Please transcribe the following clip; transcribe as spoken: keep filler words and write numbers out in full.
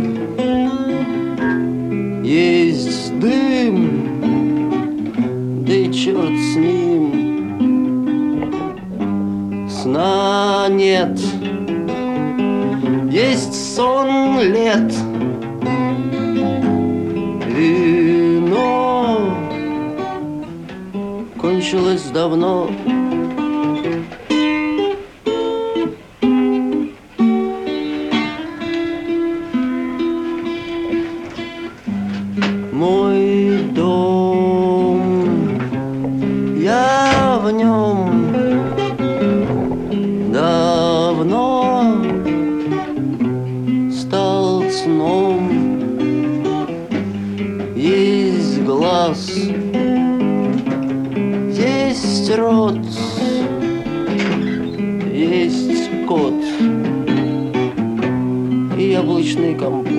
Есть дым, да и черт с ним. Сна нет, есть сон лет. Вино кончилось давно. Мой дом, я в нем давно стал сном. Есть глаз, есть рот, есть кот и яблочный компот.